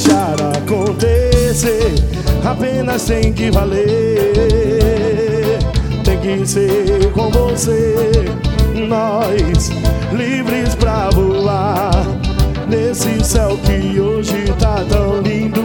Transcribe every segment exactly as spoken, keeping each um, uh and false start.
deixar acontecer. Apenas tem que valer. Tem que ser com você, nós livres pra voar nesse céu que hoje tá tão lindo,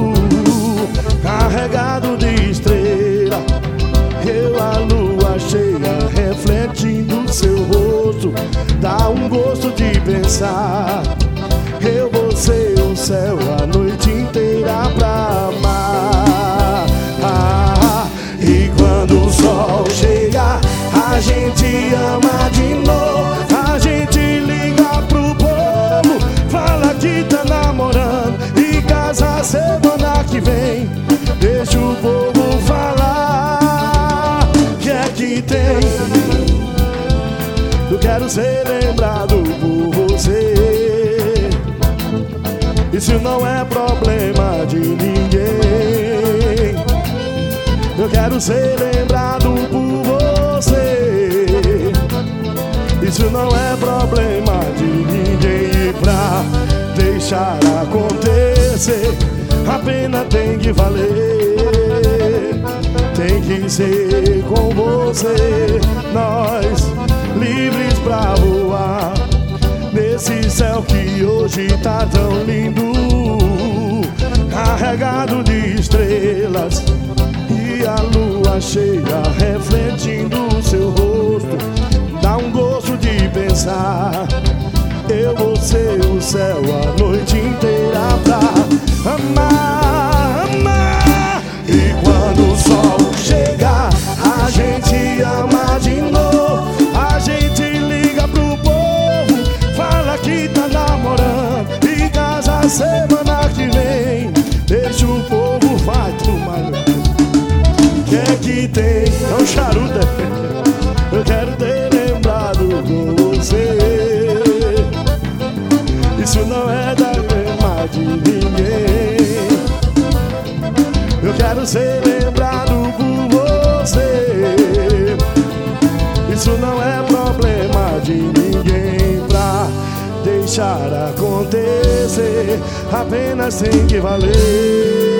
carregado de estrela. Eu, a lua cheia, refletindo seu rosto, dá um gosto de pensar. Eu vou ser o céu a noite inteira pra amar. Ah, e quando o sol chega, a gente ama de novo. A gente liga pro povo, fala que tá namorando e casa semana que vem. Deixa o povo falar. Que é que tem? Eu quero ser lembrado por você. Isso não é problema de ninguém. Eu quero ser lembrado por você. Isso não é problema de ninguém. E pra deixar acontecer, apenas tem que valer. Tem que ser com você, nós livres pra voar nesse céu que hoje tá tão lindo, carregado de estrelas. E a lua cheia refletindo seu rosto, dá um gosto de pensar. Eu vou ser o céu a noite inteira pra amar, amar. E quando o sol chegar, a gente ama de novo. A gente liga pro povo, fala que tá namorando e casa semana que vem. Deixa o povo vai tomar. Que é que tem? É um charuto. Eu quero ter lembrado com você. Isso não é da tema de ninguém. Eu quero ser lembrado por você. Isso não é problema de ninguém. Pra deixar acontecer, apenas tem que valer.